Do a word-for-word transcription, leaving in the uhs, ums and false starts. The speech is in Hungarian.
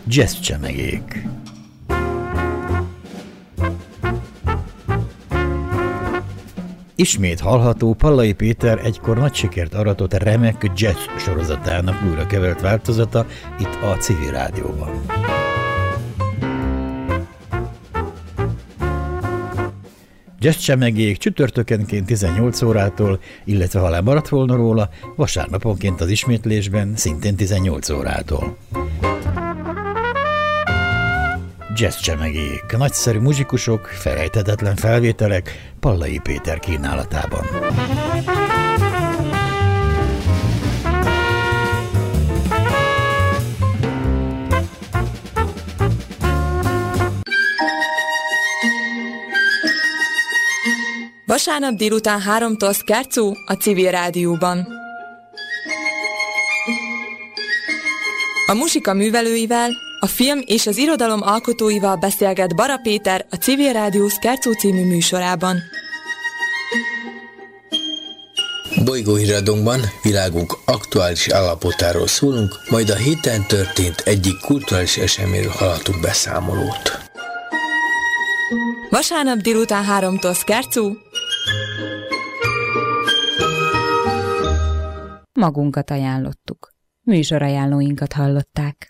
Jazz csemegék. Ismét hallható Pallai Péter egykor nagy sikert aratott remek jazz sorozatának újra kevert változata itt a Civil Rádióban. Jazz csemegék csütörtökenként tizennyolc órától, illetve ha lemaradt volna róla, vasárnaponként az ismétlésben szintén tizennyolc órától. Jazz csemegék, nagyszerű muzsikusok, felejthetetlen felvételek Pallai Péter kínálatában. Vasárnap délután háromtól Scherzo a Civil Rádióban. A muzsika művelőivel, a film és az irodalom alkotóival beszélget Bara Péter a Civil Rádió Scherzo című műsorában. Bolygóhíradónkban világunk aktuális állapotáról szólunk, majd a héten történt egyik kulturális eseményről hallhatunk beszámolót. Vasárnap délután háromtól Scherzo. Magunkat ajánlottuk. Műsorajánlóinkat hallották.